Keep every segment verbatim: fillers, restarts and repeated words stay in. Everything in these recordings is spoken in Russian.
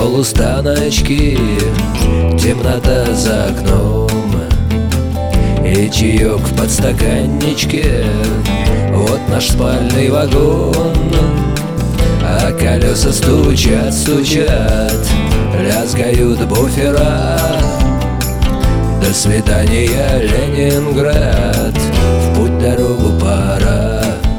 полустаночки, темнота за окном и чаек в подстаканничке. Вот наш спальный вагон, а колеса стучат, стучат, лязгают буфера. До свидания, Ленинград, в путь дорогу пора.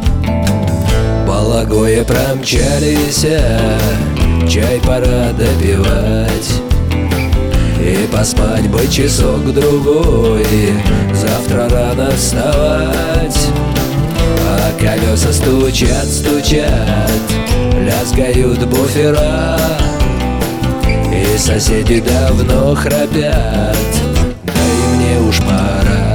Балагое промчались, чай пора допивать, и поспать бы часок-другой, завтра рано вставать. А колеса стучат, стучат, лязгают буфера, и соседи давно храпят, да и мне уж пора.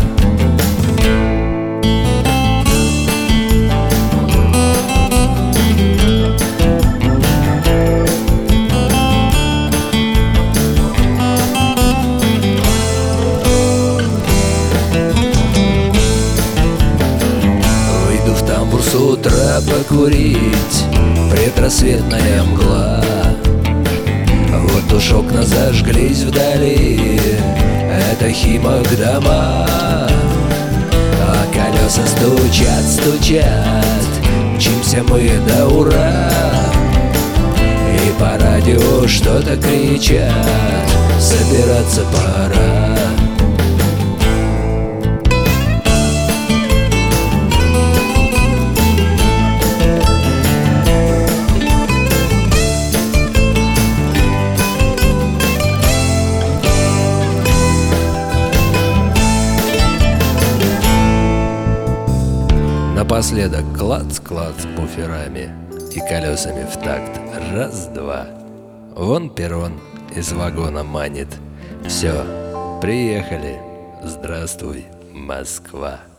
С утра покурить, предрассветная мгла. Вот уж окна зажглись вдали, это Химок дома. А колеса стучат, стучат, мчимся мы до ура. И по радио что-то кричат, собираться пора. Напоследок клац-клац буферами и колесами в такт. Раз-два. Вон перрон из вагона манит. Все, приехали. Здравствуй, Москва.